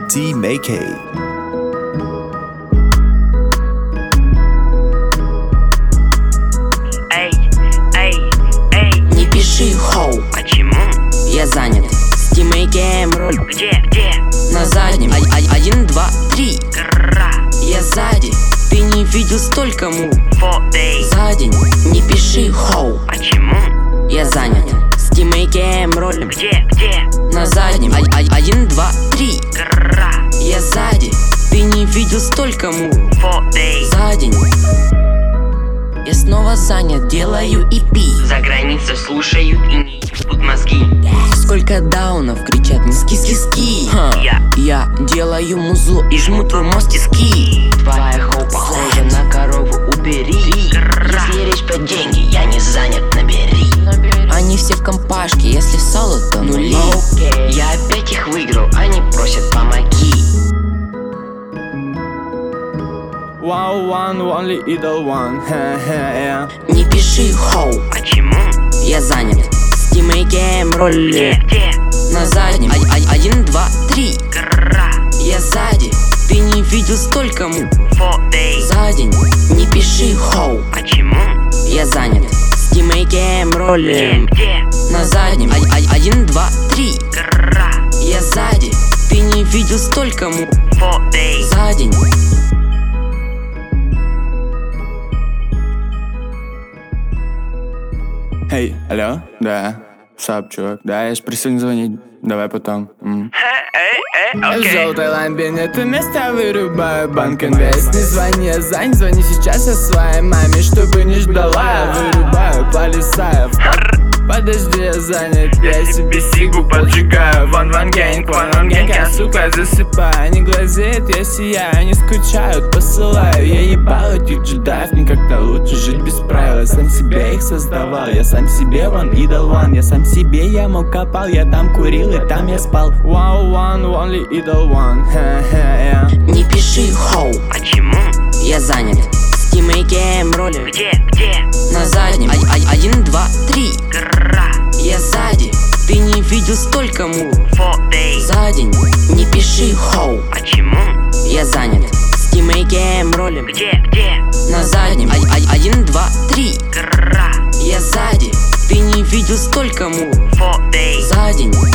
D-Make. Не пиши, хоу. Почему? Я занят. С D-Make роль. Где? На заднем. 1, 2, 3. Кра. Я сзади. Ты не видел столько мув 4 days. за день. Не пиши, хоу. Почему? Я занят. С D-Make роль. Где? На заднем. 1, 2, 3. Кра. Я сзади. Ты не видел столько мув 4 days. за день. Я снова занят, делаю EP. За границей слушают и не ебут мозги. Сколько даунов кричат мне ски-ски-ски. Я делаю музло и жму твой мозг тиски. Твоя хоу похожа на корову, убери. Если речь про деньги, я не занят, набери. Они все в компашке, если в соло, то нули. Я опять их выиграл, они просят помоги. Wow, one, only idol one. Yeah. Не пиши, хоу. Почему? Я занят. С D-Make роли. Где? На заднем. 1, 2, 3. Кра. Я сзади. Ты не видел столько мув 4 days. за день. Не пиши, хоу. Почему? Я занят. С D-Make роли. Где? На заднем. 1, 2, 3. Кра. Я сзади. Ты не видел столько мув 4 days. за день. Эй, алло? Да. Сап, чувак. Да, я ж просил не звонить. Давай потом. В Окей. желтой лампе нет места, вырубаю банк инвест. Не звони, я занят, звони сейчас я своей маме, чтобы не ждала. Я вырубаю, полисаю в Подожди, я занят, я себе сигу поджигаю. Ван гэнг, я, сука, засыпаю. Не глазеют, я сияю, не скучают, посылаю. Я ебал этих джедаев, мне как-то лучше жить без правил. Я сам себе их создавал, я сам себе one idol one. Я сам себе яму копал, я там курил и там я спал. Wow, one, only idol one. Yeah. Не пиши, хоу. Почему? Я занят. С D-Make роли. Где? На заднем. 1, 2, 3. Кра. Я сзади. Ты не видел столько мув 4 days. за день. Не пиши, хоу. Почему? Я занят. С D-Make роли. Где? На заднем. 1, 2, 3. Кра. Я сзади. Ты не видел столько мув 4 days. за день.